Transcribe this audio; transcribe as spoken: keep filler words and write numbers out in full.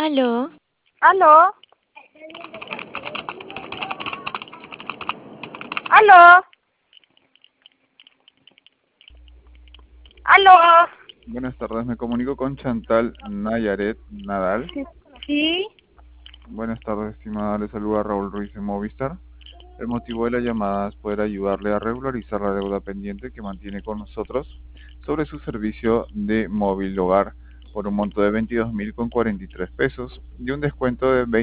Aló, ¿Aló? ¿Aló? ¿Aló? Buenas tardes, me comunico con Chantal Nayaret Nadal. Sí, Buenas tardes, estimada, le saluda Raúl Ruiz de Movistar. El motivo de la llamada es poder ayudarle a regularizar la deuda pendiente que mantiene con nosotros sobre su servicio de móvil hogar por un monto de veintidós mil con cuarenta y tres pesos y un descuento de